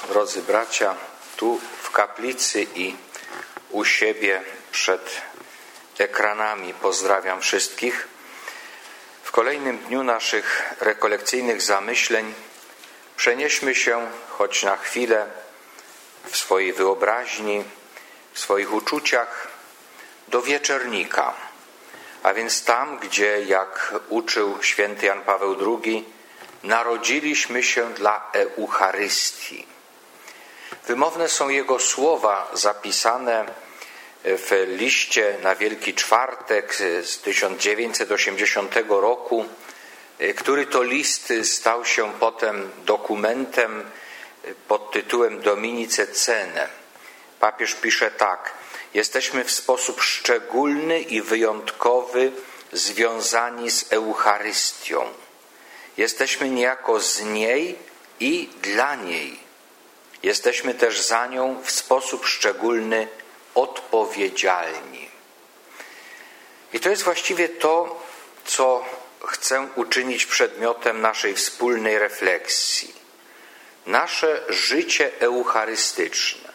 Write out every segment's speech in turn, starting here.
drodzy bracia, tu w kaplicy i u siebie przed ekranami pozdrawiam wszystkich. W kolejnym dniu naszych rekolekcyjnych zamyśleń przenieśmy się choć na chwilę w swojej wyobraźni, w swoich uczuciach do Wieczernika, a więc tam, gdzie, jak uczył święty Jan Paweł II, narodziliśmy się dla Eucharystii. Wymowne są jego słowa zapisane w liście na Wielki Czwartek z 1980 roku, który to list stał się potem dokumentem pod tytułem Dominice Cene. Papież pisze tak: jesteśmy w sposób szczególny i wyjątkowy związani z Eucharystią. Jesteśmy niejako z niej i dla niej. Jesteśmy też za nią w sposób szczególny odpowiedzialni. I to jest właściwie to, co chcę uczynić przedmiotem naszej wspólnej refleksji. Nasze życie eucharystyczne.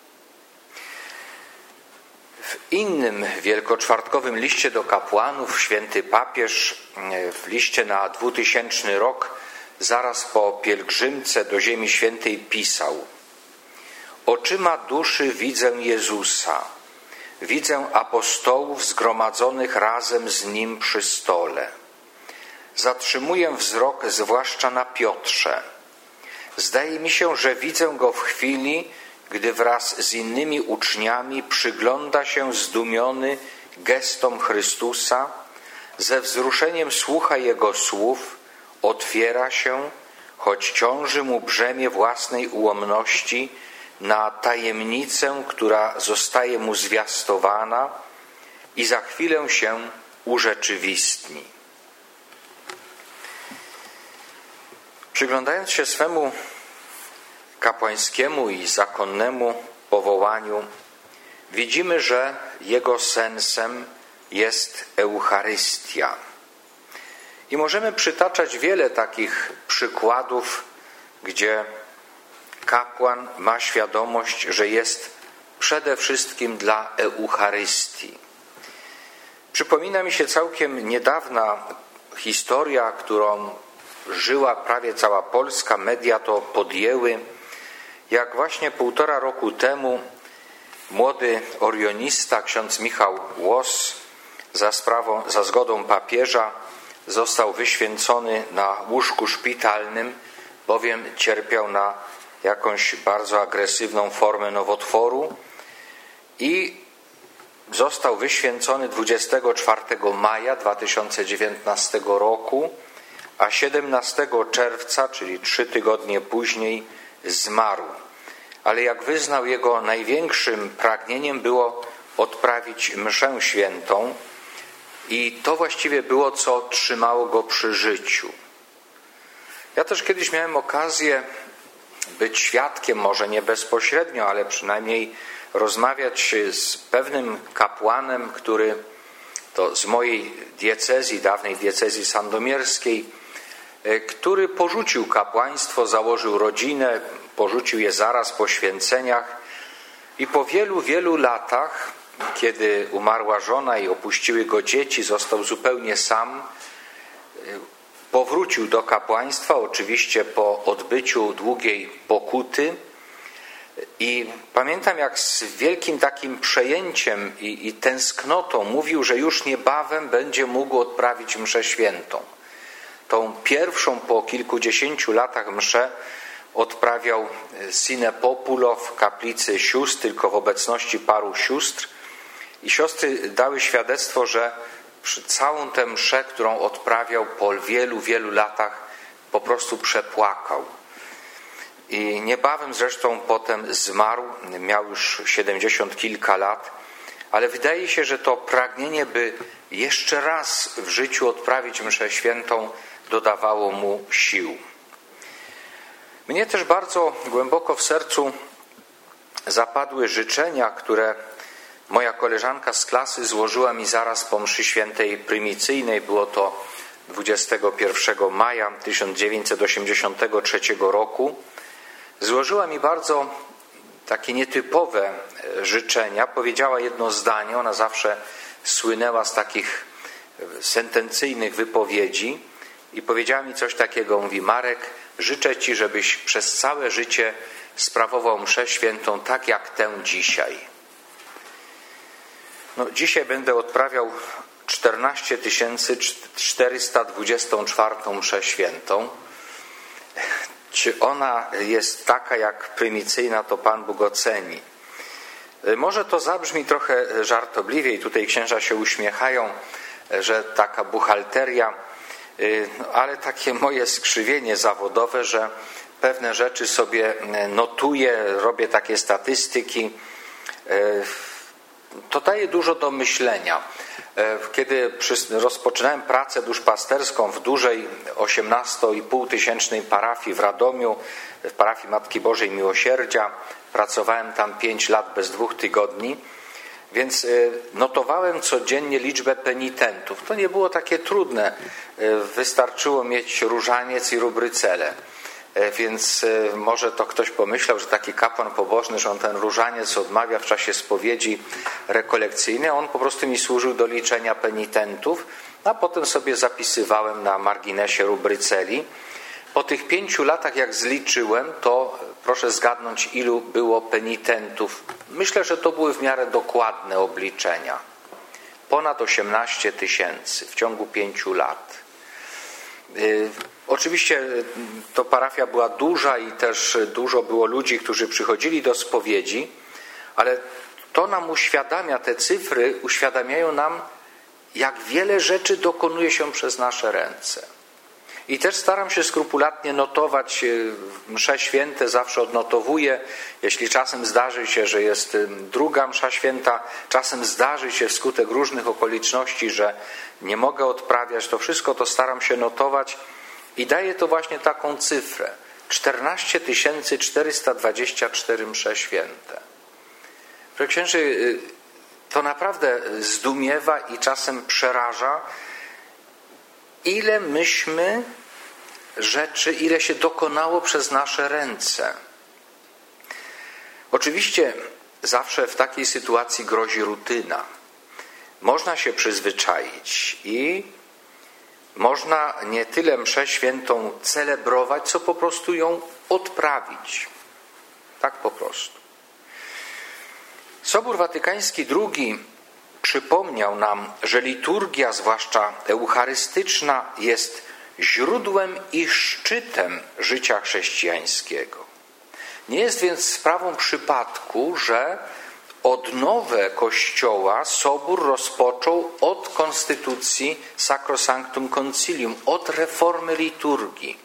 W innym wielkoczwartkowym liście do kapłanów święty papież w liście na 2000 rok, zaraz po pielgrzymce do Ziemi Świętej, pisał: oczyma duszy widzę Jezusa, widzę apostołów zgromadzonych razem z Nim przy stole. Zatrzymuję wzrok zwłaszcza na Piotrze. Zdaje mi się, że widzę Go w chwili, gdy wraz z innymi uczniami przygląda się zdumiony gestom Chrystusa, ze wzruszeniem słucha Jego słów, otwiera się, choć ciąży mu brzemię własnej ułomności, na tajemnicę, która zostaje mu zwiastowana i za chwilę się urzeczywistni. Przyglądając się swemu kapłańskiemu i zakonnemu powołaniu, widzimy, że jego sensem jest Eucharystia. I możemy przytaczać wiele takich przykładów, gdzie kapłan ma świadomość, że jest przede wszystkim dla Eucharystii. Przypomina mi się całkiem niedawna historia, którą żyła prawie cała Polska, media to podjęły, jak właśnie 1,5 roku temu młody orionista, ksiądz Michał Łos, za zgodą papieża został wyświęcony na łóżku szpitalnym, bowiem cierpiał na jakąś bardzo agresywną formę nowotworu i został wyświęcony 24 maja 2019 roku, a 17 czerwca, czyli 3 tygodnie później, zmarł. Ale jak wyznał, jego największym pragnieniem było odprawić mszę świętą i to właściwie było, co trzymało go przy życiu. Ja też kiedyś miałem okazję być świadkiem, może nie bezpośrednio, ale przynajmniej rozmawiać z pewnym kapłanem, który to z mojej diecezji, dawnej diecezji sandomierskiej, który porzucił kapłaństwo, założył rodzinę, porzucił je zaraz po święceniach i po wielu, wielu latach, kiedy umarła żona i opuściły go dzieci, został zupełnie sam, powrócił do kapłaństwa, oczywiście po odbyciu długiej pokuty, i pamiętam, jak z wielkim takim przejęciem i tęsknotą mówił, że już niebawem będzie mógł odprawić mszę świętą. Tą pierwszą po kilkudziesięciu latach mszę odprawiał sine populo w kaplicy sióstr, tylko w obecności paru sióstr. I siostry dały świadectwo, że przy całą tę mszę, którą odprawiał, po wielu, wielu latach po prostu przepłakał. I niebawem zresztą potem zmarł, miał już 70 kilka lat, ale wydaje się, że to pragnienie, by jeszcze raz w życiu odprawić mszę świętą, dodawało mu sił. Mnie też bardzo głęboko w sercu zapadły życzenia, które moja koleżanka z klasy złożyła mi zaraz po mszy świętej prymicyjnej. Było to 21 maja 1983 roku. złożyła mi bardzo takie nietypowe życzenia. Powiedziała jedno zdanie, ona zawsze słynęła z takich sentencyjnych wypowiedzi i powiedziała mi coś takiego, mówi: Marek, życzę Ci, żebyś przez całe życie sprawował mszę świętą tak jak tę dzisiaj. No, dzisiaj będę odprawiał 14 424 mszę świętą. Czy ona jest taka jak prymicyjna, to Pan Bóg oceni. Może to zabrzmi trochę żartobliwie i tutaj księża się uśmiechają, że taka buchalteria, ale takie moje skrzywienie zawodowe, że pewne rzeczy sobie notuję, robię takie statystyki, to daje dużo do myślenia. Kiedy rozpoczynałem pracę duszpasterską w dużej 18,5 tysięcznej parafii w Radomiu, w parafii Matki Bożej Miłosierdzia, pracowałem tam 5 lat bez 2 tygodni, więc notowałem codziennie liczbę penitentów. To nie było takie trudne, wystarczyło mieć różaniec i rubrycelę. Więc może to ktoś pomyślał, że taki kapłan pobożny, że on ten różaniec odmawia w czasie spowiedzi rekolekcyjnej, a on po prostu mi służył do liczenia penitentów, a potem sobie zapisywałem na marginesie rubryceli. Po tych 5 latach, jak zliczyłem, to proszę zgadnąć, ilu było penitentów. Myślę, że to były w miarę dokładne obliczenia. Ponad 18 000 w ciągu 5 lat. Oczywiście to parafia była duża i też dużo było ludzi, którzy przychodzili do spowiedzi, ale to nam uświadamia, te cyfry uświadamiają nam, jak wiele rzeczy dokonuje się przez nasze ręce. I też staram się skrupulatnie notować msze święte, zawsze odnotowuję. Jeśli czasem zdarzy się, że jest druga msza święta, czasem zdarzy się wskutek różnych okoliczności, że nie mogę odprawiać, to wszystko to staram się notować i daje to właśnie taką cyfrę. 14 424 msze święte. Proszę księży, to naprawdę zdumiewa i czasem przeraża, ile myśmy rzeczy, ile się dokonało przez nasze ręce. Oczywiście zawsze w takiej sytuacji grozi rutyna. Można się przyzwyczaić i można nie tyle mszę świętą celebrować, co po prostu ją odprawić. Tak po prostu. Sobór Watykański II przypomniał nam, że liturgia, zwłaszcza eucharystyczna, jest źródłem i szczytem życia chrześcijańskiego. Nie jest więc sprawą przypadku, że odnowę Kościoła Sobór rozpoczął od konstytucji Sacrosanctum Concilium, od reformy liturgii.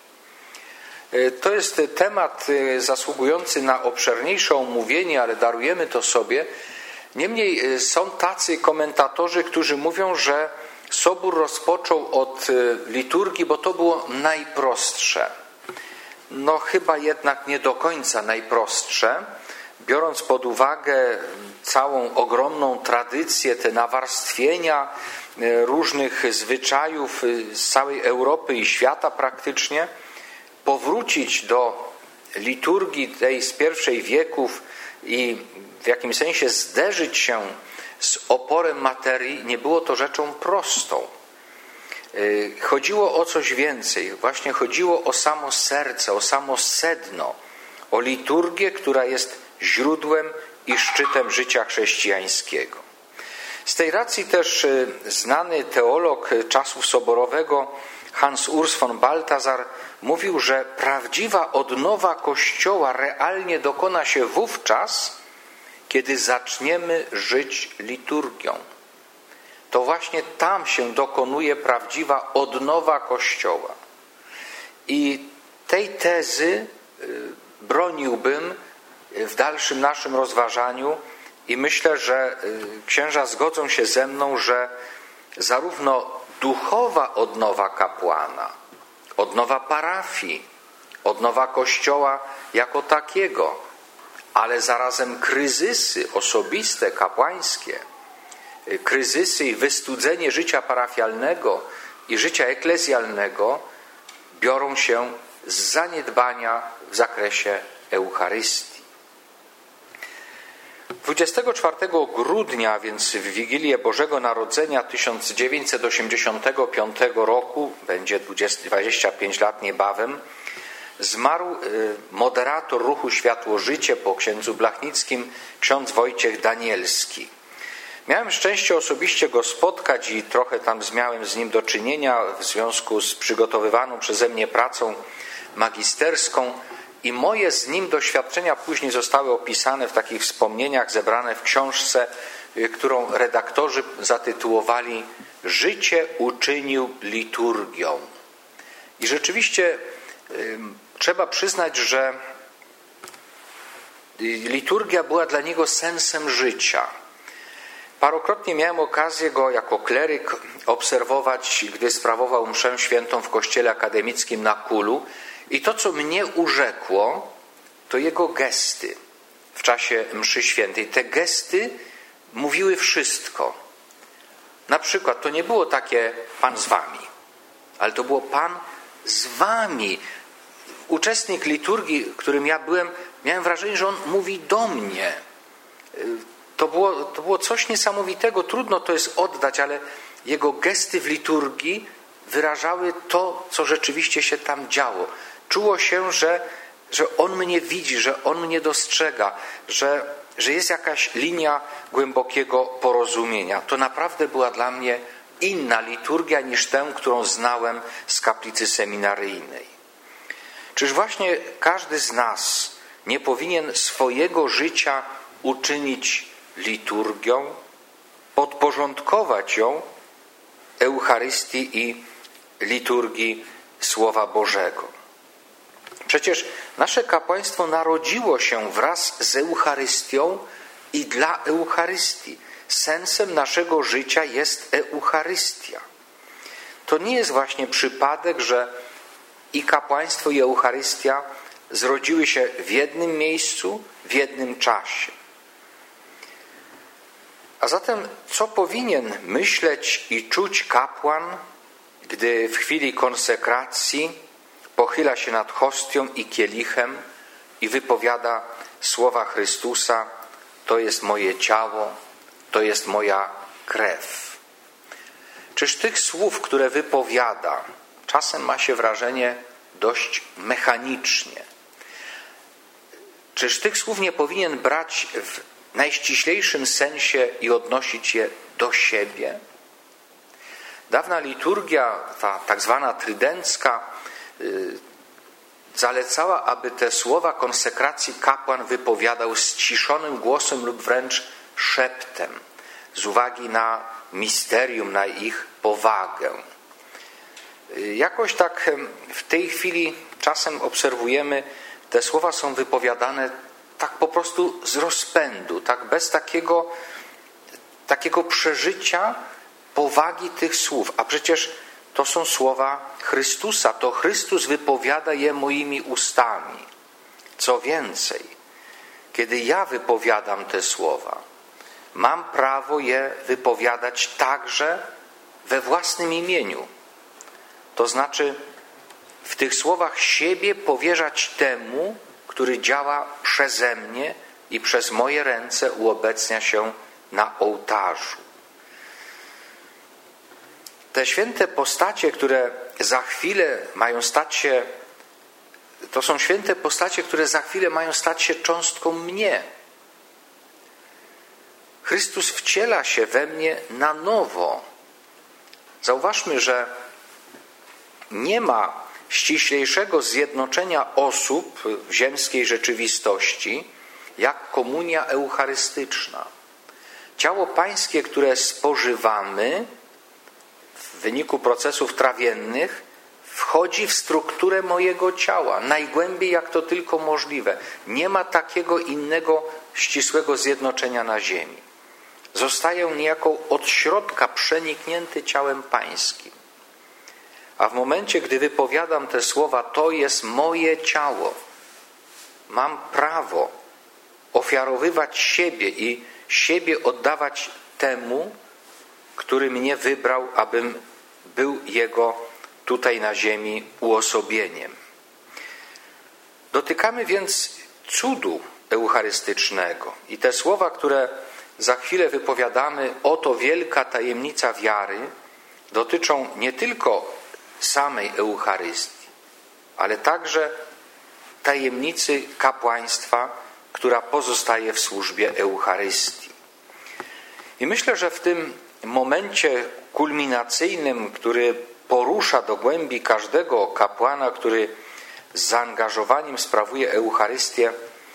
To jest temat zasługujący na obszerniejsze omówienie, ale darujemy to sobie. Niemniej są tacy komentatorzy, którzy mówią, że Sobór rozpoczął od liturgii, bo to było najprostsze. No chyba jednak nie do końca najprostsze, biorąc pod uwagę całą ogromną tradycję, te nawarstwienia różnych zwyczajów z całej Europy i świata praktycznie, powrócić do liturgii tej z pierwszych wieków i w jakimś sensie zderzyć się z oporem materii, nie było to rzeczą prostą. Chodziło o coś więcej. Właśnie chodziło o samo serce, o samo sedno, o liturgię, która jest źródłem i szczytem życia chrześcijańskiego. Z tej racji też znany teolog czasów soborowego Hans Urs von Balthasar mówił, że prawdziwa odnowa Kościoła realnie dokona się wówczas, kiedy zaczniemy żyć liturgią. To właśnie tam się dokonuje prawdziwa odnowa Kościoła. I tej tezy broniłbym w dalszym naszym rozważaniu i myślę, że księża zgodzą się ze mną, że zarówno duchowa odnowa kapłana, odnowa parafii, odnowa Kościoła jako takiego, ale zarazem kryzysy osobiste, kapłańskie, kryzysy i wystudzenie życia parafialnego i życia eklezjalnego biorą się z zaniedbania w zakresie Eucharystii. 24 grudnia, więc w Wigilię Bożego Narodzenia 1985 roku, będzie 25 lat niebawem, zmarł moderator ruchu Światło-Życie po księdzu Blachnickim, ksiądz Wojciech Danielski. Miałem szczęście osobiście go spotkać i trochę tam miałem z nim do czynienia w związku z przygotowywaną przeze mnie pracą magisterską i moje z nim doświadczenia później zostały opisane w takich wspomnieniach zebrane w książce, którą redaktorzy zatytułowali „Życie uczynił liturgią”. I rzeczywiście trzeba przyznać, że liturgia była dla niego sensem życia. Parokrotnie miałem okazję go jako kleryk obserwować, gdy sprawował mszę świętą w kościele akademickim na Kulu. I to, co mnie urzekło, to jego gesty w czasie mszy świętej. Te gesty mówiły wszystko. Na przykład to nie było takie Pan z wami, ale to było Pan z wami. Uczestnik liturgii, którym ja byłem, miałem wrażenie, że on mówi do mnie. To było coś niesamowitego, trudno to jest oddać, ale jego gesty w liturgii wyrażały to, co rzeczywiście się tam działo. Czuło się, że on mnie widzi, że on mnie dostrzega, że jest jakaś linia głębokiego porozumienia. To naprawdę była dla mnie inna liturgia niż tę, którą znałem z kaplicy seminaryjnej. Czyż właśnie każdy z nas nie powinien swojego życia uczynić liturgią, podporządkować ją Eucharystii i liturgii Słowa Bożego? Przecież nasze kapłaństwo narodziło się wraz z Eucharystią i dla Eucharystii. Sensem naszego życia jest Eucharystia. To nie jest właśnie przypadek, że i kapłaństwo, i Eucharystia zrodziły się w jednym miejscu, w jednym czasie. A zatem co powinien myśleć i czuć kapłan, gdy w chwili konsekracji pochyla się nad hostią i kielichem i wypowiada słowa Chrystusa: to jest moje ciało, to jest moja krew. Czyż tych słów, które wypowiada, czasem ma się wrażenie dość mechanicznie? Czyż tych słów nie powinien brać w najściślejszym sensie i odnosić je do siebie? Dawna liturgia, ta tak zwana trydencka, zalecała, aby te słowa konsekracji kapłan wypowiadał ściszonym głosem lub wręcz szeptem, z uwagi na misterium, na ich powagę. Jakoś tak w tej chwili czasem obserwujemy, te słowa są wypowiadane tak po prostu z rozpędu, tak bez takiego przeżycia powagi tych słów. A przecież to są słowa Chrystusa, to Chrystus wypowiada je moimi ustami. Co więcej, kiedy ja wypowiadam te słowa, mam prawo je wypowiadać także we własnym imieniu. To znaczy w tych słowach siebie powierzać temu, który działa przeze mnie i przez moje ręce uobecnia się na ołtarzu. Te święte postacie, które za chwilę mają stać się, to są święte postacie, które za chwilę mają stać się cząstką mnie. Chrystus wciela się we mnie na nowo. Zauważmy, że nie ma ściślejszego zjednoczenia osób w ziemskiej rzeczywistości jak komunia eucharystyczna. Ciało pańskie, które spożywamy w wyniku procesów trawiennych, wchodzi w strukturę mojego ciała, najgłębiej jak to tylko możliwe. Nie ma takiego innego ścisłego zjednoczenia na ziemi. Zostaję niejako od środka przeniknięty ciałem pańskim. A w momencie, gdy wypowiadam te słowa, to jest moje ciało, mam prawo ofiarowywać siebie i siebie oddawać temu, który mnie wybrał, abym był Jego tutaj na ziemi uosobieniem. Dotykamy więc cudu eucharystycznego. I te słowa, które za chwilę wypowiadamy, oto wielka tajemnica wiary, dotyczą nie tylko samej Eucharystii, ale także tajemnicy kapłaństwa, która pozostaje w służbie Eucharystii. I myślę, że w tym momencie kulminacyjnym, który porusza do głębi każdego kapłana, który z zaangażowaniem sprawuje Eucharystię,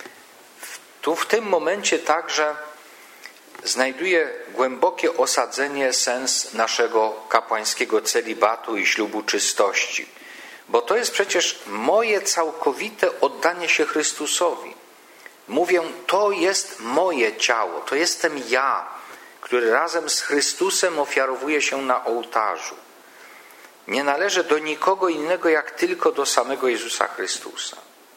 w tym momencie także znajduje głębokie osadzenie sens naszego kapłańskiego celibatu i ślubu czystości. Bo to jest przecież moje całkowite oddanie się Chrystusowi. Mówię, to jest moje ciało, to jestem ja, który razem z Chrystusem ofiarowuje się na ołtarzu. Nie należy do nikogo innego, jak tylko do samego Jezusa Chrystusa.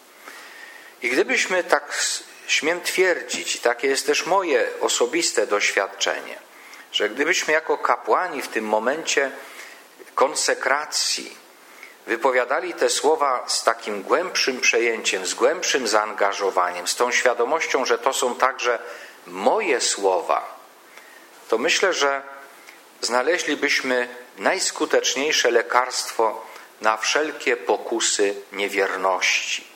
I gdybyśmy, tak śmiem twierdzić, i takie jest też moje osobiste doświadczenie, że gdybyśmy jako kapłani w tym momencie konsekracji wypowiadali te słowa z takim głębszym przejęciem, z głębszym zaangażowaniem, z tą świadomością, że to są także moje słowa, to myślę, że znaleźlibyśmy najskuteczniejsze lekarstwo na wszelkie pokusy niewierności.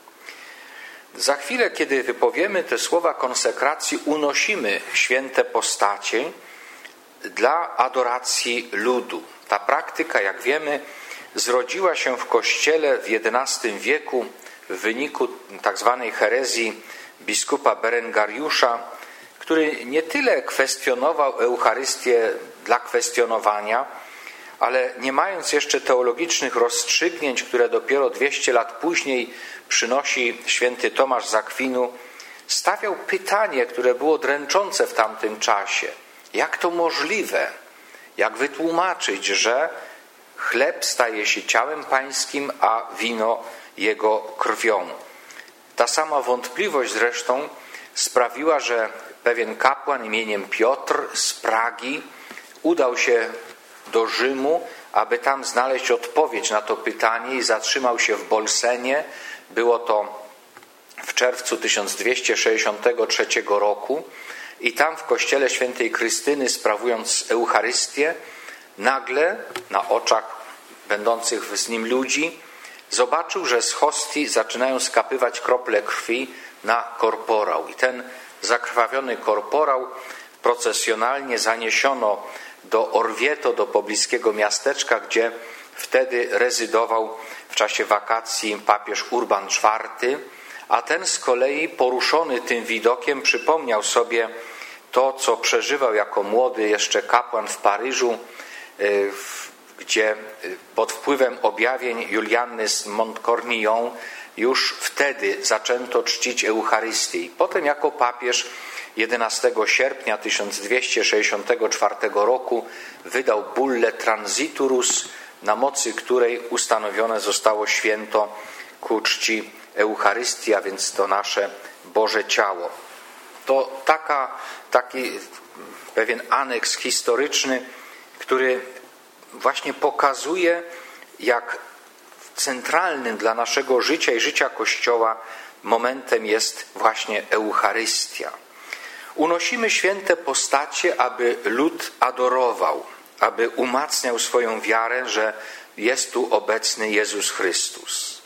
Za chwilę, kiedy wypowiemy te słowa konsekracji, unosimy święte postacie dla adoracji ludu. Ta praktyka, jak wiemy, zrodziła się w Kościele w XI wieku w wyniku tak zwanej herezji biskupa Berengariusza, który nie tyle kwestionował Eucharystię dla kwestionowania, ale nie mając jeszcze teologicznych rozstrzygnięć, które dopiero 200 lat później przynosi święty Tomasz z Akwinu, stawiał pytanie, które było dręczące w tamtym czasie. Jak to możliwe? Jak wytłumaczyć, że chleb staje się ciałem pańskim, a wino jego krwią? Ta sama wątpliwość zresztą sprawiła, że pewien kapłan imieniem Piotr z Pragi udał się do Rzymu, aby tam znaleźć odpowiedź na to pytanie i zatrzymał się w Bolsenie. Było to w czerwcu 1263 roku i tam w kościele świętej Krystyny, sprawując Eucharystię, nagle na oczach będących z nim ludzi zobaczył, że z hostii zaczynają skapywać krople krwi na korporał. I ten zakrwawiony korporał procesjonalnie zaniesiono do Orvieto, do pobliskiego miasteczka, gdzie wtedy rezydował w czasie wakacji papież Urban IV, a ten z kolei poruszony tym widokiem przypomniał sobie to, co przeżywał jako młody jeszcze kapłan w Paryżu, gdzie pod wpływem objawień Julianny z Montcornillon już wtedy zaczęto czcić Eucharystię. I potem jako papież 11 sierpnia 1264 roku wydał bullę Transiturus, na mocy której ustanowione zostało święto ku czci Eucharystii, a więc to nasze Boże Ciało. To taki pewien aneks historyczny, który właśnie pokazuje, jak centralnym dla naszego życia i życia Kościoła momentem jest właśnie Eucharystia. Unosimy święte postacie, aby lud adorował, aby umacniał swoją wiarę, że jest tu obecny Jezus Chrystus.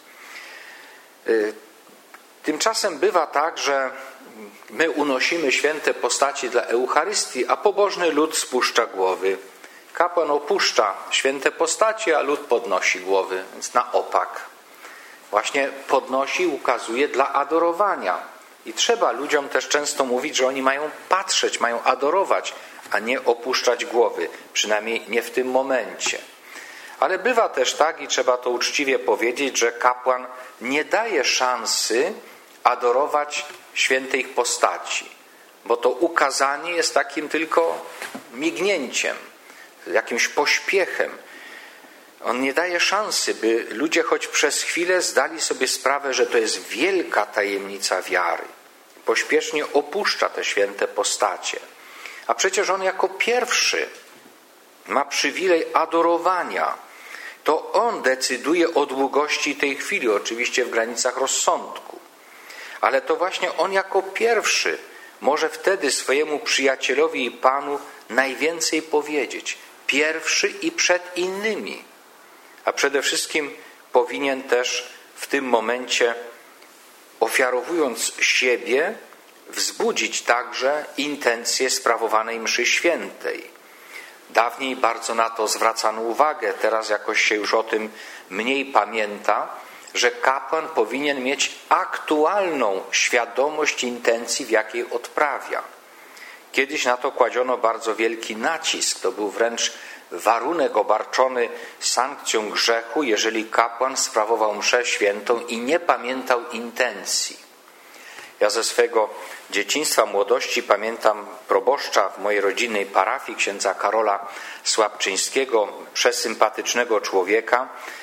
Tymczasem bywa tak, że my unosimy święte postaci dla Eucharystii, a pobożny lud spuszcza głowy. Kapłan opuszcza święte postacie, a lud podnosi głowy, więc na opak. Właśnie podnosi i ukazuje dla adorowania. I trzeba ludziom też często mówić, że oni mają patrzeć, mają adorować, a nie opuszczać głowy, przynajmniej nie w tym momencie. Ale bywa też tak, i trzeba to uczciwie powiedzieć, że kapłan nie daje szansy adorować świętej postaci, bo to ukazanie jest takim tylko mignięciem, jakimś pośpiechem. On nie daje szansy, by ludzie choć przez chwilę zdali sobie sprawę, że to jest wielka tajemnica wiary. Pośpiesznie opuszcza te święte postacie. A przecież on jako pierwszy ma przywilej adorowania. To on decyduje o długości tej chwili, oczywiście w granicach rozsądku. Ale to właśnie on jako pierwszy może wtedy swojemu przyjacielowi i Panu najwięcej powiedzieć. Pierwszy i przed innymi. A przede wszystkim powinien też w tym momencie, ofiarowując siebie, wzbudzić także intencje sprawowanej mszy świętej. Dawniej bardzo na to zwracano uwagę, teraz jakoś się już o tym mniej pamięta, że kapłan powinien mieć aktualną świadomość intencji, w jakiej odprawia. Kiedyś na to kładziono bardzo wielki nacisk. To był wręcz warunek obarczony sankcją grzechu, jeżeli kapłan sprawował mszę świętą i nie pamiętał intencji. Ja ze swego dzieciństwa, młodości pamiętam proboszcza w mojej rodzinnej parafii, księdza Karola Słabczyńskiego, przesympatycznego człowieka.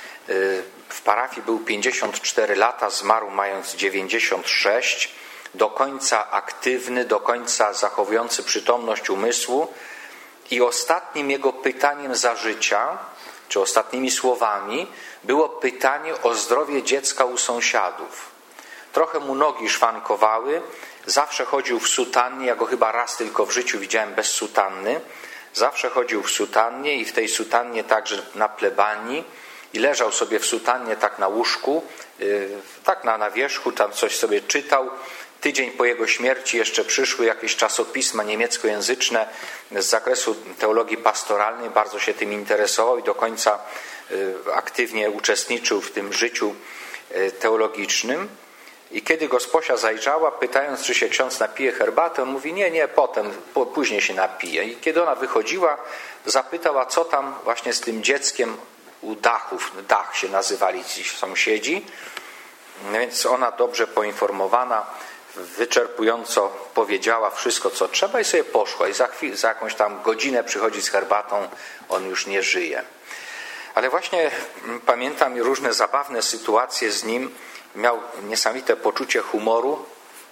W parafii był 54 lata, zmarł mając 96, do końca aktywny, do końca zachowujący przytomność umysłu. I ostatnim jego pytaniem za życia, czy ostatnimi słowami, było pytanie o zdrowie dziecka u sąsiadów. Trochę mu nogi szwankowały, zawsze chodził w sutannie, ja go chyba raz tylko w życiu widziałem bez sutanny. Zawsze chodził w sutannie i w tej sutannie także na plebanii i leżał sobie w sutannie tak na łóżku, tak na wierzchu, tam coś sobie czytał. Tydzień po jego śmierci jeszcze przyszły jakieś czasopisma niemieckojęzyczne z zakresu teologii pastoralnej, bardzo się tym interesował i do końca aktywnie uczestniczył w tym życiu teologicznym. I kiedy gosposia zajrzała, pytając, czy się ksiądz napije herbatę, on mówi, nie, później się napije. I kiedy ona wychodziła, zapytała, co tam właśnie z tym dzieckiem u dachów, dach się nazywali ci sąsiedzi. Więc ona dobrze poinformowana, wyczerpująco powiedziała wszystko, co trzeba i sobie poszła. I za jakąś tam godzinę przychodzi z herbatą, on już nie żyje. Ale właśnie pamiętam różne zabawne sytuacje z nim. Miał niesamowite poczucie humoru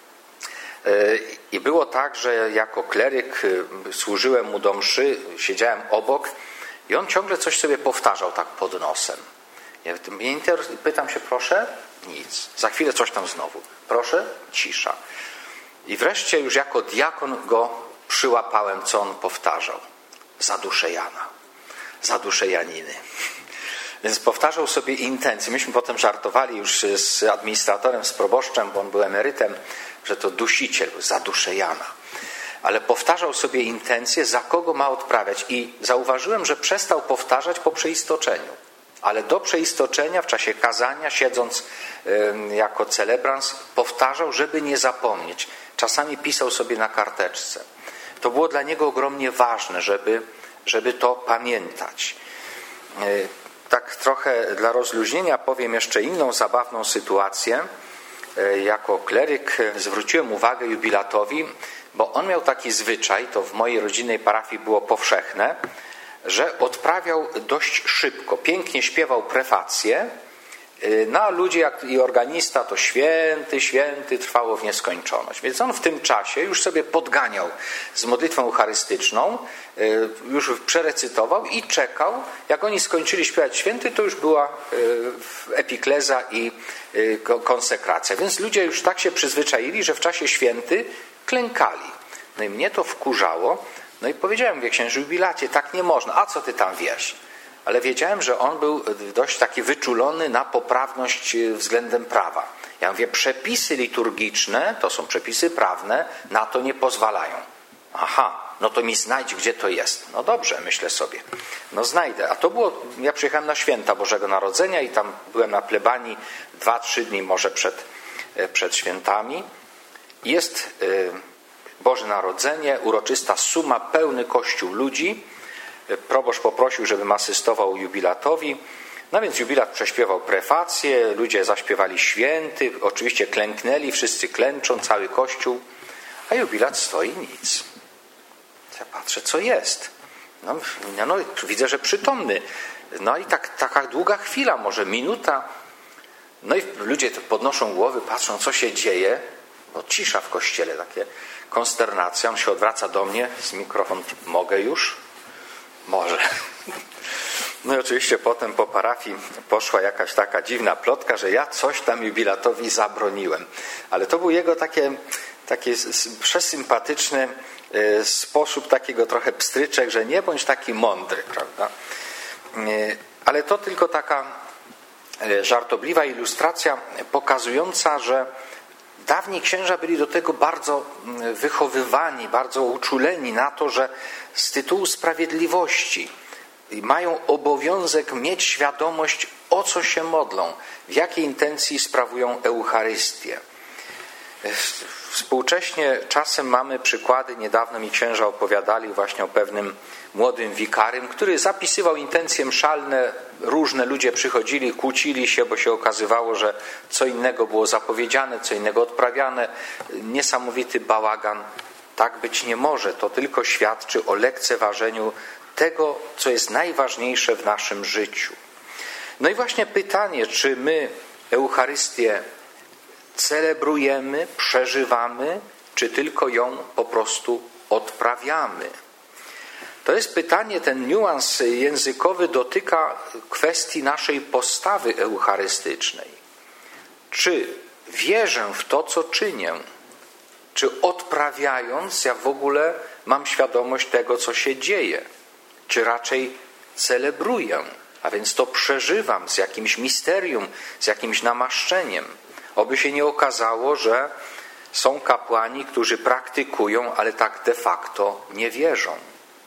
i było tak, że jako kleryk służyłem mu do mszy, siedziałem obok i on ciągle coś sobie powtarzał tak pod nosem. Ja pytam się, proszę? Nic. Za chwilę coś tam znowu. Proszę? Cisza. I wreszcie już jako diakon go przyłapałem, co on powtarzał. Za duszę Jana. Za duszę Janiny. Więc powtarzał sobie intencje. Myśmy potem żartowali już z administratorem, z proboszczem, bo on był emerytem, że to dusiciel, za duszę Jana. Ale powtarzał sobie intencje, za kogo ma odprawiać. I zauważyłem, że przestał powtarzać po przeistoczeniu. Ale do przeistoczenia w czasie kazania, siedząc jako celebrans, powtarzał, żeby nie zapomnieć. Czasami pisał sobie na karteczce. To było dla niego ogromnie ważne, żeby to pamiętać. Tak trochę dla rozluźnienia powiem jeszcze inną zabawną sytuację. Jako kleryk zwróciłem uwagę jubilatowi, bo on miał taki zwyczaj, to w mojej rodzinnej parafii było powszechne, że odprawiał dość szybko. Pięknie śpiewał prefację, no a ludzie jak i organista to święty, święty, trwało w nieskończoność. Więc on w tym czasie już sobie podganiał z modlitwą eucharystyczną, już przerecytował i czekał. Jak oni skończyli śpiewać święty, to już była epikleza i konsekracja. Więc ludzie już tak się przyzwyczaili, że w czasie święty klękali. No i mnie to wkurzało. No i powiedziałem, wie księży jubilacie, tak nie można. A co ty tam wiesz? Ale wiedziałem, że on był dość taki wyczulony na poprawność względem prawa. Ja mówię, przepisy liturgiczne, to są przepisy prawne, na to nie pozwalają. Aha, no to mi znajdź, gdzie to jest. No dobrze, myślę sobie. No znajdę. A to było, ja przyjechałem na święta Bożego Narodzenia i tam byłem na plebanii 2-3 dni może przed świętami. Jest Boże Narodzenie, uroczysta suma, pełny kościół ludzi. Proboszcz poprosił, żebym asystował jubilatowi. No więc jubilat prześpiewał prefację, ludzie zaśpiewali święty, oczywiście klęknęli, wszyscy klęczą, cały kościół, a jubilat stoi nic. Ja patrzę, co jest. No, widzę, że przytomny. No i taka długa chwila, może minuta. No i ludzie podnoszą głowy, patrzą, co się dzieje. No cisza w kościele, takie konsternacja. On się odwraca do mnie z mikrofon. Mogę już? Może. No i oczywiście potem po parafii poszła jakaś taka dziwna plotka, że ja coś tam jubilatowi zabroniłem. Ale to był jego taki przesympatyczny sposób, takiego trochę pstryczek, że nie bądź taki mądry, prawda? Ale to tylko taka żartobliwa ilustracja pokazująca, że dawni księża byli do tego bardzo wychowywani, bardzo uczuleni na to, że z tytułu sprawiedliwości mają obowiązek mieć świadomość, o co się modlą, w jakiej intencji sprawują Eucharystię. Współcześnie czasem mamy przykłady, niedawno mi księża opowiadali właśnie o pewnym młodym wikarym, który zapisywał intencje mszalne, różne ludzie przychodzili, kłócili się, bo się okazywało, że co innego było zapowiedziane, co innego odprawiane. Niesamowity bałagan. Tak być nie może. To tylko świadczy o lekceważeniu tego, co jest najważniejsze w naszym życiu. No i właśnie pytanie, czy my Eucharystię celebrujemy, przeżywamy, czy tylko ją po prostu odprawiamy? To jest pytanie, ten niuans językowy dotyka kwestii naszej postawy eucharystycznej. Czy wierzę w to, co czynię? Czy odprawiając, ja w ogóle mam świadomość tego, co się dzieje? Czy raczej celebruję, a więc to przeżywam z jakimś misterium, z jakimś namaszczeniem? Oby się nie okazało, że są kapłani, którzy praktykują, ale tak de facto nie wierzą.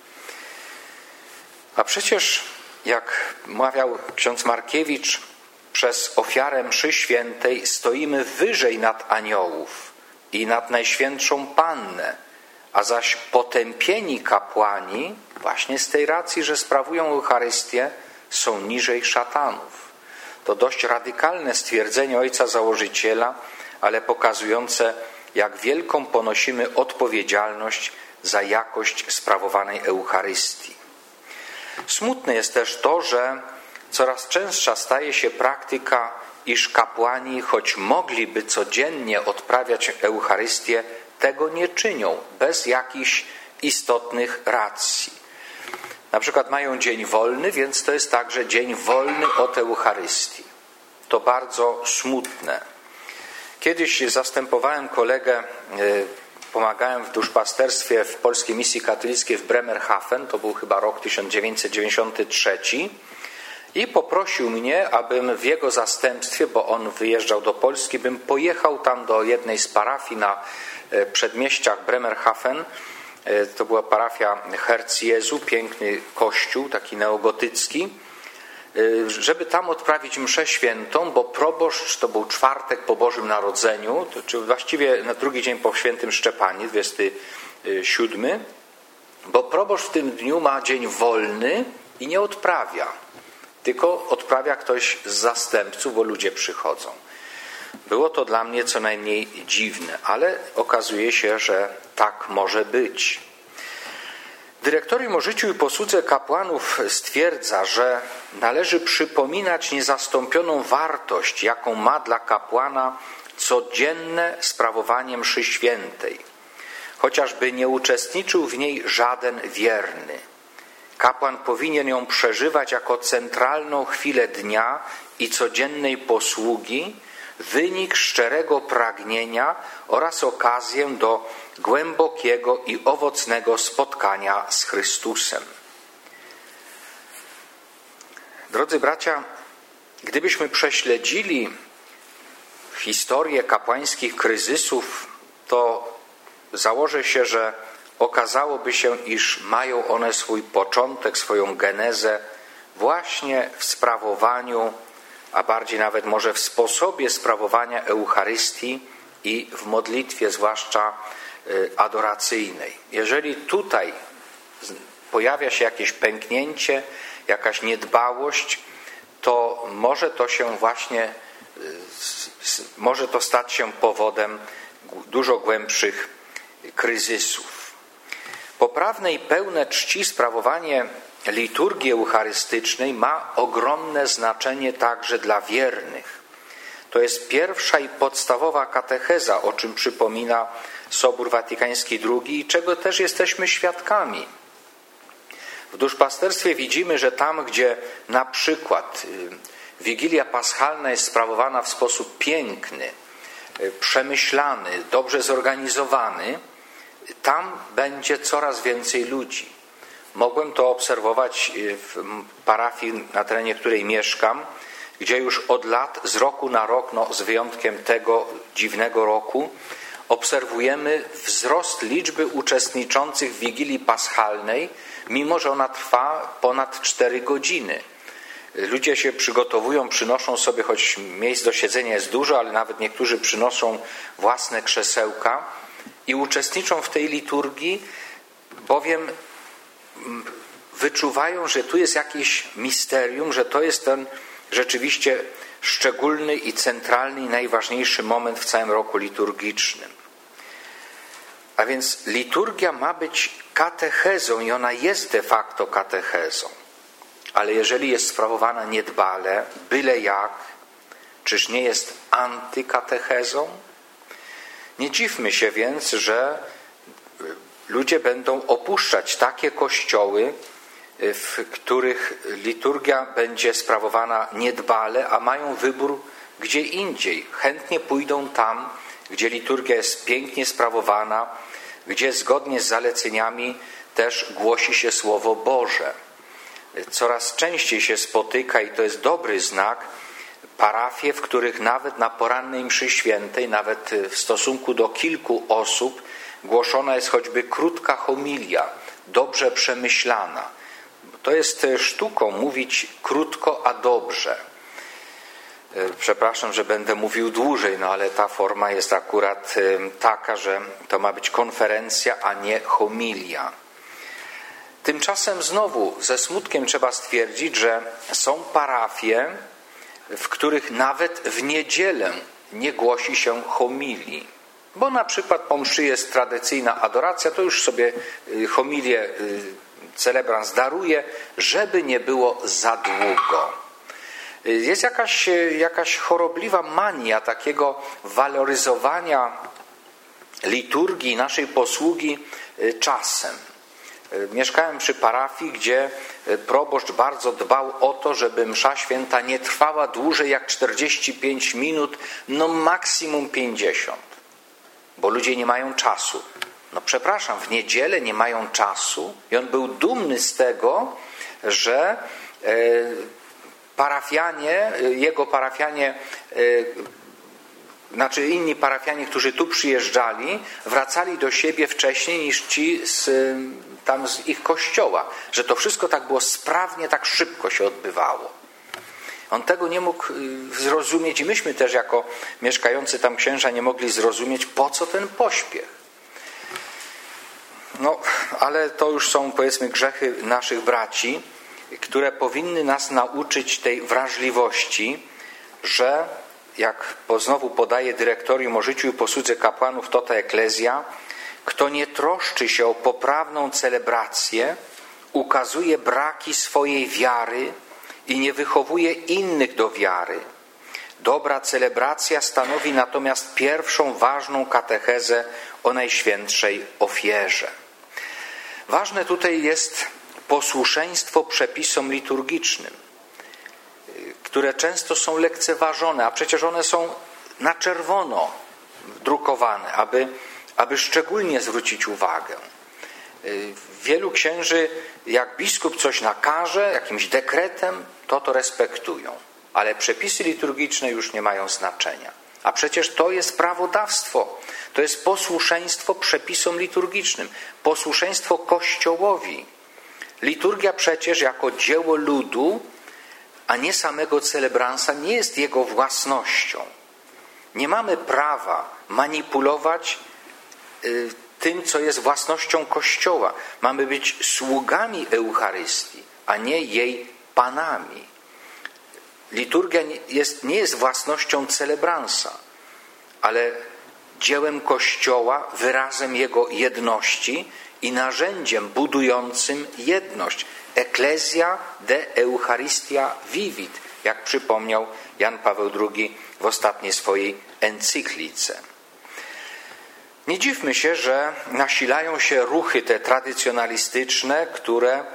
A przecież, jak mawiał ksiądz Markiewicz, przez ofiarę mszy świętej stoimy wyżej nad aniołów i nad Najświętszą Pannę, a zaś potępieni kapłani, właśnie z tej racji, że sprawują Eucharystię, są niżej szatanów. To dość radykalne stwierdzenie ojca założyciela, ale pokazujące, jak wielką ponosimy odpowiedzialność za jakość sprawowanej Eucharystii. Smutne jest też to, że coraz częstsza staje się praktyka, iż kapłani, choć mogliby codziennie odprawiać Eucharystię, tego nie czynią, bez jakichś istotnych racji. Na przykład mają dzień wolny, więc to jest także dzień wolny od Eucharystii. To bardzo smutne. Kiedyś zastępowałem kolegę, pomagałem w duszpasterstwie w Polskiej Misji Katolickiej w Bremerhaven, to był chyba rok 1993, i poprosił mnie, abym w jego zastępstwie, bo on wyjeżdżał do Polski, bym pojechał tam do jednej z parafii na przedmieściach Bremerhaven. To była parafia Herz Jezu, piękny kościół, taki neogotycki, żeby tam odprawić mszę świętą, bo proboszcz, to był czwartek po Bożym Narodzeniu, czy właściwie na drugi dzień po świętym Szczepanie, 27, bo proboszcz w tym dniu ma dzień wolny i nie odprawia, tylko odprawia ktoś z zastępców, bo ludzie przychodzą. Było to dla mnie co najmniej dziwne, ale okazuje się, że tak może być. Dyrektorium o życiu i posłudze kapłanów stwierdza, że należy przypominać niezastąpioną wartość, jaką ma dla kapłana codzienne sprawowanie mszy świętej, chociażby nie uczestniczył w niej żaden wierny. Kapłan powinien ją przeżywać jako centralną chwilę dnia i codziennej posługi, wynik szczerego pragnienia oraz okazję do głębokiego i owocnego spotkania z Chrystusem. Drodzy bracia, gdybyśmy prześledzili historię kapłańskich kryzysów, to założę się, że okazałoby się, iż mają one swój początek, swoją genezę właśnie w sprawowaniu, a bardziej nawet może w sposobie sprawowania Eucharystii i w modlitwie, zwłaszcza adoracyjnej. Jeżeli tutaj pojawia się jakieś pęknięcie, jakaś niedbałość, to może to stać się powodem dużo głębszych kryzysów. Poprawne i pełne czci sprawowanie liturgii eucharystycznej ma ogromne znaczenie także dla wiernych. To jest pierwsza i podstawowa katecheza, o czym przypomina Sobór Watykański II i czego też jesteśmy świadkami. W duszpasterstwie widzimy, że tam, gdzie na przykład Wigilia Paschalna jest sprawowana w sposób piękny, przemyślany, dobrze zorganizowany, tam będzie coraz więcej ludzi. Mogłem to obserwować w parafii, na terenie której mieszkam, gdzie już od lat, z roku na rok, z wyjątkiem tego dziwnego roku, obserwujemy wzrost liczby uczestniczących w Wigilii Paschalnej, mimo że ona trwa ponad 4 godziny. Ludzie się przygotowują, przynoszą sobie, choć miejsc do siedzenia jest dużo, ale nawet niektórzy przynoszą własne krzesełka i uczestniczą w tej liturgii, bowiem wyczuwają, że tu jest jakieś misterium, że to jest ten rzeczywiście szczególny i centralny i najważniejszy moment w całym roku liturgicznym. A więc liturgia ma być katechezą i ona jest de facto katechezą. Ale jeżeli jest sprawowana niedbale, byle jak, czyż nie jest antykatechezą? Nie dziwmy się więc, że ludzie będą opuszczać takie kościoły, w których liturgia będzie sprawowana niedbale, a mają wybór gdzie indziej. Chętnie pójdą tam, gdzie liturgia jest pięknie sprawowana, gdzie zgodnie z zaleceniami też głosi się Słowo Boże. Coraz częściej się spotyka, i to jest dobry znak, parafie, w których nawet na porannej mszy świętej, nawet w stosunku do kilku osób, głoszona jest choćby krótka homilia, dobrze przemyślana. To jest sztuką mówić krótko, a dobrze. Przepraszam, że będę mówił dłużej, ale ta forma jest akurat taka, że to ma być konferencja, a nie homilia. Tymczasem znowu ze smutkiem trzeba stwierdzić, że są parafie, w których nawet w niedzielę nie głosi się homilii. Bo na przykład po mszy jest tradycyjna adoracja, to już sobie homilię celebrant daruje, żeby nie było za długo. Jest jakaś chorobliwa mania takiego waloryzowania liturgii, naszej posługi czasem. Mieszkałem przy parafii, gdzie proboszcz bardzo dbał o to, żeby msza święta nie trwała dłużej jak 45 minut, maksimum 50, bo ludzie nie mają czasu. Przepraszam, w niedzielę nie mają czasu i on był dumny z tego, że jego parafianie, inni parafianie, którzy tu przyjeżdżali, wracali do siebie wcześniej niż ci z ich kościoła, że to wszystko tak było sprawnie, tak szybko się odbywało. On tego nie mógł zrozumieć i myśmy też jako mieszkający tam księża nie mogli zrozumieć, po co ten pośpiech. Ale to już są, powiedzmy, grzechy naszych braci, które powinny nas nauczyć tej wrażliwości, że, jak znowu podaje dyrektorium o życiu i posłudze kapłanów Tota Ecclesia, kto nie troszczy się o poprawną celebrację, ukazuje braki swojej wiary i nie wychowuje innych do wiary. Dobra celebracja stanowi natomiast pierwszą ważną katechezę o Najświętszej Ofierze. Ważne tutaj jest posłuszeństwo przepisom liturgicznym, które często są lekceważone, a przecież one są na czerwono drukowane, aby szczególnie zwrócić uwagę. Wielu księży, jak biskup coś nakaże jakimś dekretem, to respektują, ale przepisy liturgiczne już nie mają znaczenia. A przecież to jest prawodawstwo, to jest posłuszeństwo przepisom liturgicznym, posłuszeństwo Kościołowi. Liturgia przecież jako dzieło ludu, a nie samego celebransa, nie jest jego własnością. Nie mamy prawa manipulować tym, co jest własnością Kościoła. Mamy być sługami Eucharystii, a nie jej panami. Liturgia nie jest własnością celebransa, ale dziełem Kościoła, wyrazem jego jedności i narzędziem budującym jedność. Ecclesia de Eucharistia vivit, jak przypomniał Jan Paweł II w ostatniej swojej encyklice. Nie dziwmy się, że nasilają się ruchy te tradycjonalistyczne, które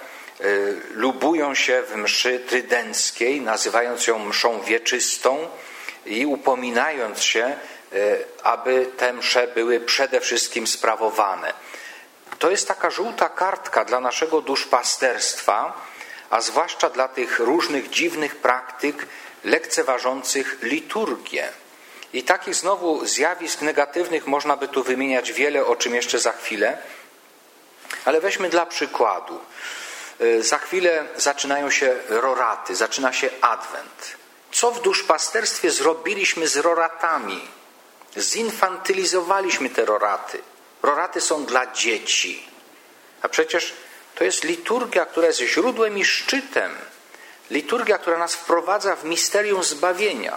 lubują się w mszy trydenckiej, nazywając ją mszą wieczystą i upominając się, aby te msze były przede wszystkim sprawowane. To jest taka żółta kartka dla naszego duszpasterstwa, a zwłaszcza dla tych różnych dziwnych praktyk lekceważących liturgię. I takich znowu zjawisk negatywnych można by tu wymieniać wiele, o czym jeszcze za chwilę. Ale weźmy dla przykładu. Za chwilę zaczynają się roraty, zaczyna się adwent. Co w duszpasterstwie zrobiliśmy z roratami? Zinfantylizowaliśmy te roraty. Roraty są dla dzieci. A przecież to jest liturgia, która jest źródłem i szczytem. Liturgia, która nas wprowadza w misterium zbawienia.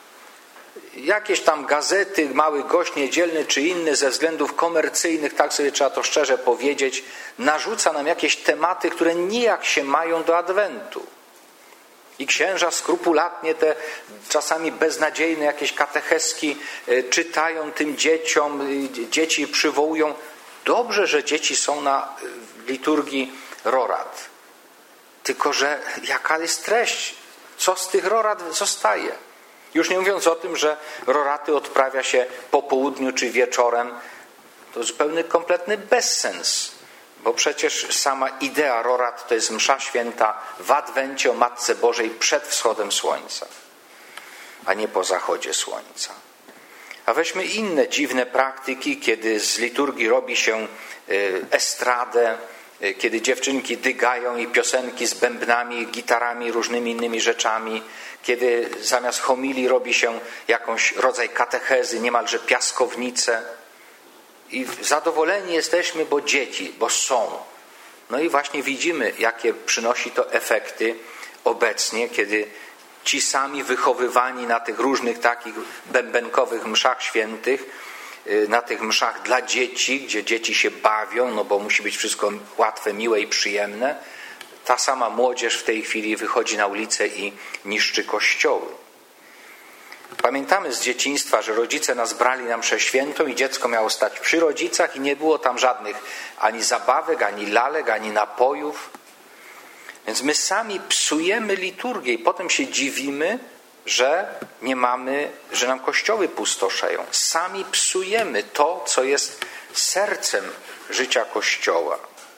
Jakieś tam gazety, Mały Gość Niedzielny czy inny ze względów komercyjnych, tak sobie trzeba to szczerze powiedzieć, narzuca nam jakieś tematy, które nijak się mają do adwentu. I księża skrupulatnie te czasami beznadziejne jakieś katecheski czytają tym dzieciom, dzieci przywołują. Dobrze, że dzieci są na liturgii rorat. Tylko że jaka jest treść? Co z tych rorat zostaje? Już nie mówiąc o tym, że roraty odprawia się po południu czy wieczorem. To zupełny, kompletny bezsens. Bo przecież sama idea rorat to jest msza święta w adwencie o Matce Bożej przed wschodem słońca, a nie po zachodzie słońca. A weźmy inne dziwne praktyki, kiedy z liturgii robi się estradę, kiedy dziewczynki dygają i piosenki z bębnami, gitarami, różnymi innymi rzeczami, kiedy zamiast homilii robi się jakąś rodzaj katechezy, niemalże piaskownicę. I zadowoleni jesteśmy, bo dzieci, bo są. No i właśnie widzimy, jakie przynosi to efekty obecnie, kiedy ci sami wychowywani na tych różnych takich bębenkowych mszach świętych, na tych mszach dla dzieci, gdzie dzieci się bawią, no bo musi być wszystko łatwe, miłe i przyjemne, ta sama młodzież w tej chwili wychodzi na ulicę i niszczy kościoły. Pamiętamy z dzieciństwa, że rodzice nas brali na mszę świętą i dziecko miało stać przy rodzicach i nie było tam żadnych ani zabawek, ani lalek, ani napojów. Więc my sami psujemy liturgię i potem się dziwimy, że nie mamy, że nam kościoły pustoszeją. Sami psujemy to, co jest sercem życia Kościoła.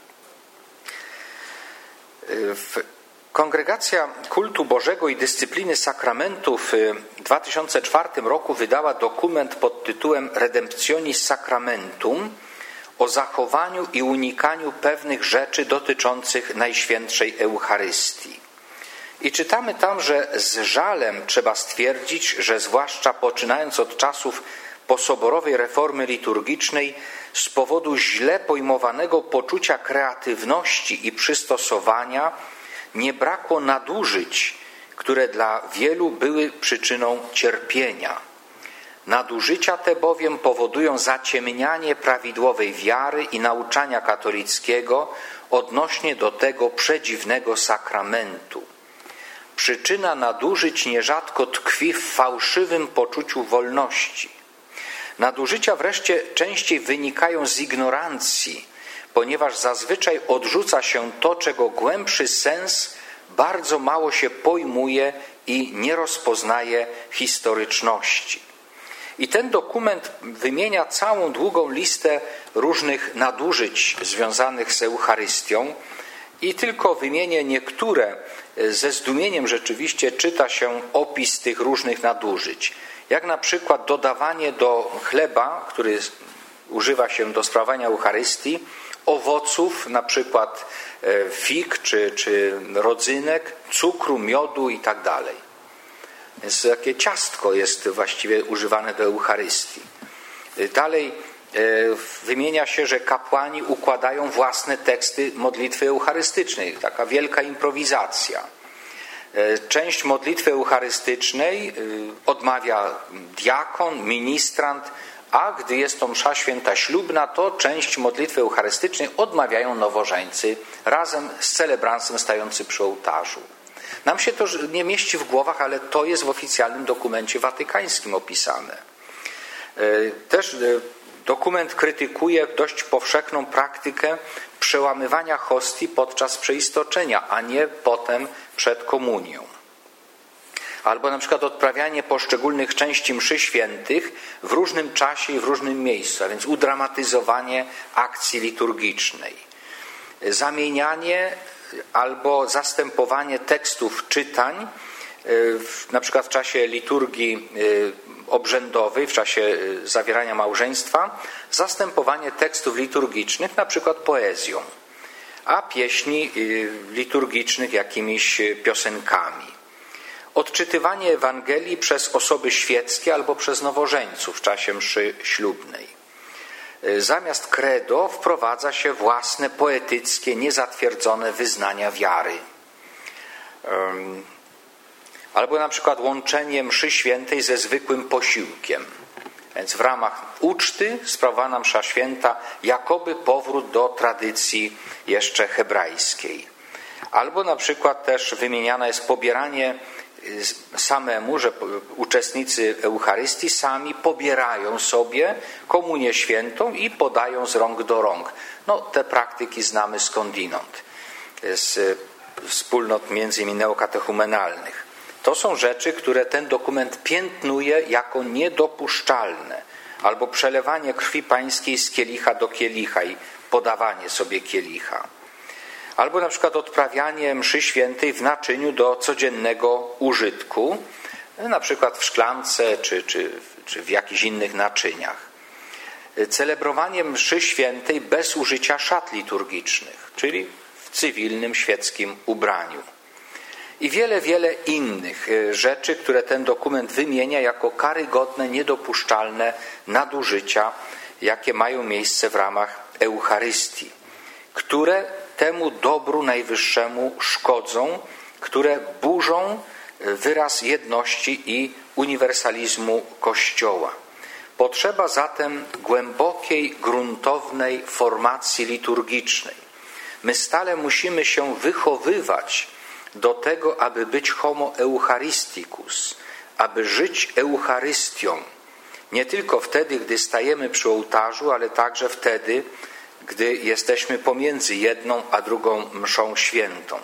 Kongregacja Kultu Bożego i Dyscypliny Sakramentów w 2004 roku wydała dokument pod tytułem Redemptionis Sacramentum o zachowaniu i unikaniu pewnych rzeczy dotyczących Najświętszej Eucharystii. I czytamy tam, że z żalem trzeba stwierdzić, że zwłaszcza poczynając od czasów posoborowej reformy liturgicznej, z powodu źle pojmowanego poczucia kreatywności i przystosowania nie brakło nadużyć, które dla wielu były przyczyną cierpienia. Nadużycia te bowiem powodują zaciemnianie prawidłowej wiary i nauczania katolickiego odnośnie do tego przedziwnego sakramentu. Przyczyna nadużyć nierzadko tkwi w fałszywym poczuciu wolności. Nadużycia wreszcie częściej wynikają z ignorancji, ponieważ zazwyczaj odrzuca się to, czego głębszy sens bardzo mało się pojmuje i nie rozpoznaje historyczności. I ten dokument wymienia całą długą listę różnych nadużyć związanych z Eucharystią i tylko wymienię niektóre. Ze zdumieniem rzeczywiście czyta się opis tych różnych nadużyć. Jak na przykład dodawanie do chleba, który używa się do sprawowania Eucharystii, owoców, na przykład fig czy rodzynek, cukru, miodu i tak dalej. Więc takie ciastko jest właściwie używane do Eucharystii. Dalej wymienia się, że kapłani układają własne teksty modlitwy eucharystycznej. Taka wielka improwizacja. Część modlitwy eucharystycznej odmawia diakon, ministrant, a gdy jest to msza święta ślubna, to część modlitwy eucharystycznej odmawiają nowożeńcy razem z celebransem stający przy ołtarzu. Nam się to nie mieści w głowach, ale to jest w oficjalnym dokumencie watykańskim opisane. Też Dokument krytykuje dość powszechną praktykę przełamywania hostii podczas przeistoczenia, a nie potem przed komunią. Albo na przykład odprawianie poszczególnych części mszy świętych w różnym czasie i w różnym miejscu, a więc udramatyzowanie akcji liturgicznej. Zamienianie albo zastępowanie tekstów czytań, na przykład w czasie liturgii obrzędowej, w czasie zawierania małżeństwa, zastępowanie tekstów liturgicznych, na przykład poezją, a pieśni liturgicznych jakimiś piosenkami. Odczytywanie Ewangelii przez osoby świeckie albo przez nowożeńców w czasie mszy ślubnej. Zamiast credo wprowadza się własne poetyckie, niezatwierdzone wyznania wiary. Albo na przykład łączenie mszy świętej ze zwykłym posiłkiem. Więc w ramach uczty sprawowana msza święta, jakoby powrót do tradycji jeszcze hebrajskiej. Albo na przykład też wymieniane jest pobieranie samemu, że uczestnicy Eucharystii sami pobierają sobie komunię świętą i podają z rąk do rąk. Te praktyki znamy skądinąd, z wspólnot między innymi neokatechumenalnych. To są rzeczy, które ten dokument piętnuje jako niedopuszczalne. Albo przelewanie krwi pańskiej z kielicha do kielicha i podawanie sobie kielicha. Albo na przykład odprawianie mszy świętej w naczyniu do codziennego użytku, na przykład w szklance czy w jakichś innych naczyniach. Celebrowanie mszy świętej bez użycia szat liturgicznych, czyli w cywilnym, świeckim ubraniu. I wiele, wiele innych rzeczy, które ten dokument wymienia jako karygodne, niedopuszczalne nadużycia, jakie mają miejsce w ramach Eucharystii, które temu dobru najwyższemu szkodzą, które burzą wyraz jedności i uniwersalizmu Kościoła. Potrzeba zatem głębokiej, gruntownej formacji liturgicznej. My stale musimy się wychowywać do tego, aby być homo eucharisticus, aby żyć Eucharystią. Nie tylko wtedy, gdy stajemy przy ołtarzu, ale także wtedy, gdy jesteśmy pomiędzy jedną a drugą mszą świętą.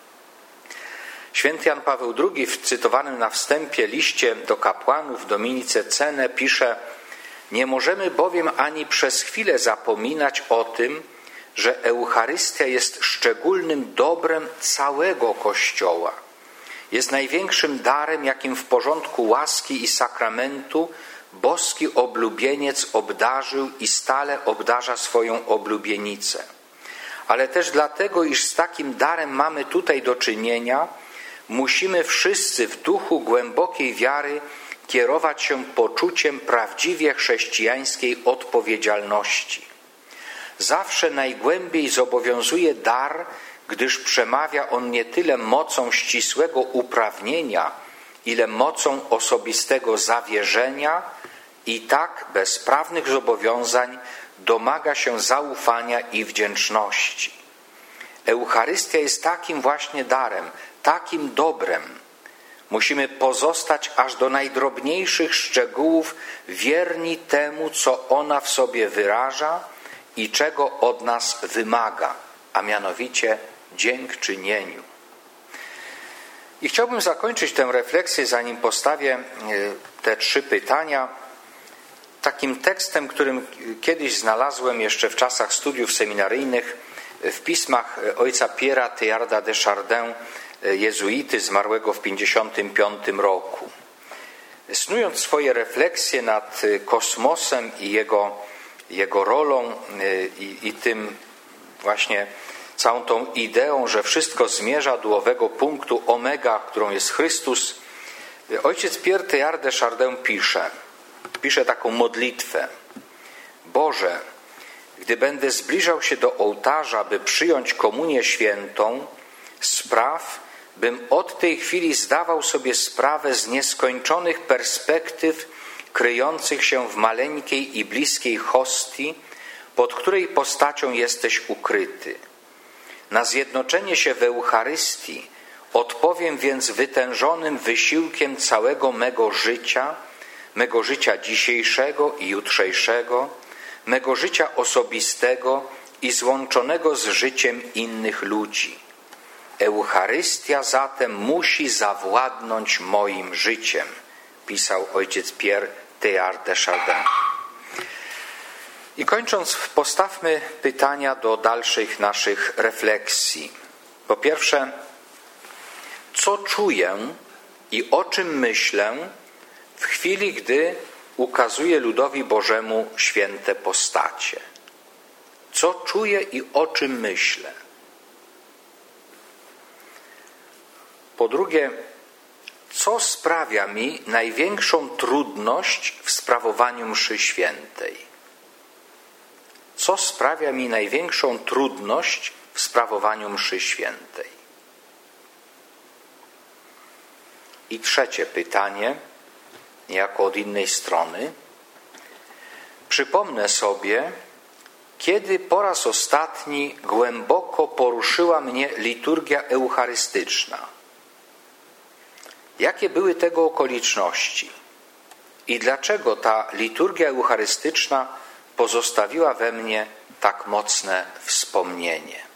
Święty Jan Paweł II w cytowanym na wstępie liście do kapłanów Dominice Cene pisze: nie możemy bowiem ani przez chwilę zapominać o tym, że Eucharystia jest szczególnym dobrem całego Kościoła. Jest największym darem, jakim w porządku łaski i sakramentu boski oblubieniec obdarzył i stale obdarza swoją oblubienicę. Ale też dlatego, iż z takim darem mamy tutaj do czynienia, musimy wszyscy w duchu głębokiej wiary kierować się poczuciem prawdziwie chrześcijańskiej odpowiedzialności. Zawsze najgłębiej zobowiązuje dar, gdyż przemawia on nie tyle mocą ścisłego uprawnienia, ile mocą osobistego zawierzenia i tak bez prawnych zobowiązań domaga się zaufania i wdzięczności. Eucharystia jest takim właśnie darem, takim dobrem. Musimy pozostać aż do najdrobniejszych szczegółów wierni temu, co ona w sobie wyraża i czego od nas wymaga, a mianowicie dziękczynieniu. I chciałbym zakończyć tę refleksję, zanim postawię te 3 pytania, takim tekstem, którym kiedyś znalazłem jeszcze w czasach studiów seminaryjnych w pismach ojca Pierre'a Teilharda de Chardin, jezuity zmarłego w 1955 roku. Snując swoje refleksje nad kosmosem i jego rolą i tym właśnie całą tą ideą, że wszystko zmierza do owego punktu omega, którą jest Chrystus, ojciec Pierre Teilhard de Chardin pisze taką modlitwę: Boże, gdy będę zbliżał się do ołtarza, by przyjąć komunię świętą, spraw, bym od tej chwili zdawał sobie sprawę z nieskończonych perspektyw kryjących się w maleńkiej i bliskiej hostii, pod której postacią jesteś ukryty. Na zjednoczenie się w Eucharystii odpowiem więc wytężonym wysiłkiem całego mego życia dzisiejszego i jutrzejszego, mego życia osobistego i złączonego z życiem innych ludzi. Eucharystia zatem musi zawładnąć moim życiem, pisał ojciec Pierre Teilhard de Chardin. I kończąc, postawmy pytania do dalszych naszych refleksji. Po pierwsze, co czuję i o czym myślę w chwili, gdy ukazuję ludowi Bożemu święte postacie? Co czuję i o czym myślę? Po drugie, co sprawia mi największą trudność w sprawowaniu mszy świętej? Co sprawia mi największą trudność w sprawowaniu mszy świętej? I trzecie pytanie, niejako od innej strony. Przypomnę sobie, kiedy po raz ostatni głęboko poruszyła mnie liturgia eucharystyczna. Jakie były tego okoliczności? I dlaczego ta liturgia eucharystyczna pozostawiła we mnie tak mocne wspomnienie?